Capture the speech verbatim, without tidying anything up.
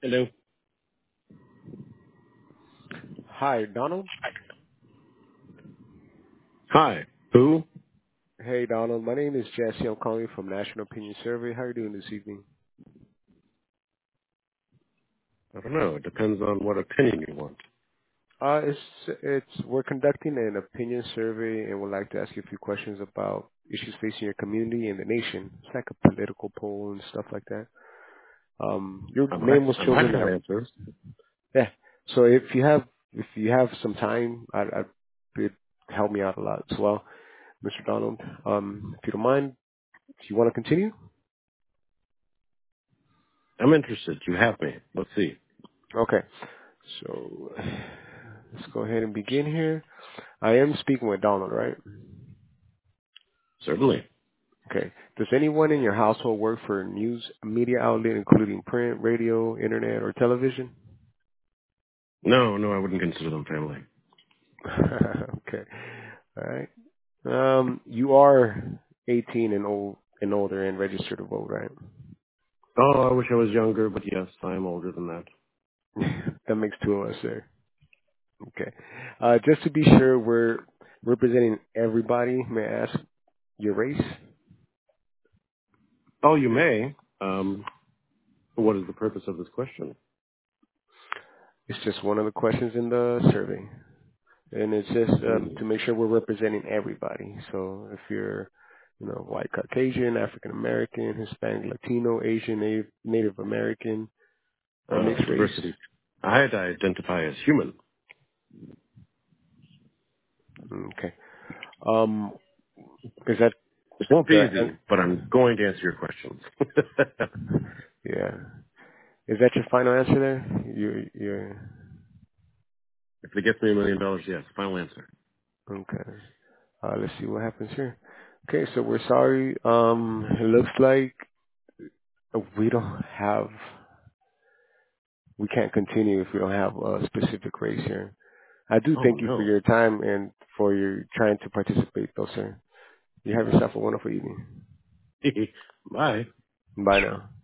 Hello. Hi, Donald. Hi. Who? Hey, Donald. My name is Jesse. I'm calling from National Opinion Survey. How are you doing this evening? I don't know. It depends on what opinion you want. Uh, it's it's we're conducting an opinion survey, and would like to ask you a few questions about issues facing your community and the nation. It's like a political poll and stuff like that. Um, your I'm name happy, was I'm happy chosen. to Uh, answer. yeah. So if you have if you have some time, I I it help me out a lot as well, Mister Donald. Um, if you don't mind, if you want to continue. I'm interested. You have me. Let's see. Okay. So let's go ahead and begin here. I am speaking with Donald, right? Certainly. Okay. Does anyone in your household work for a news media outlet, including print, radio, internet, or television? No, no, I wouldn't consider them family. Okay. All right. Um, you are eighteen and old and older and registered to vote, right? Oh, I wish I was younger, but yes, I am older than that. That makes two of us there. Okay. Uh, just to be sure we're representing everybody, may I ask your race? Oh, you may. Um, what is the purpose of this question? It's just one of the questions in the survey. And it's just um, Hmm. to make sure we're representing everybody. So if you're, you know, white, Caucasian, African American, Hispanic, Latino, Asian, Native, Native American, or Uh, mixed race. diversity. I had to identify as human. Okay. Um, is that This won't be the easy, but I'm going to answer your questions. yeah? Is that your final answer there? You you If it gets me a million dollars, yes. Final answer. okay? Uh, let's see what happens here. Okay, so we're sorry. Um, it looks like we don't have. We can't continue if we don't have a specific race here. I do Oh thank you for no. your time and for your trying to participate, though, sir. You have yourself a wonderful evening. Bye. Bye now.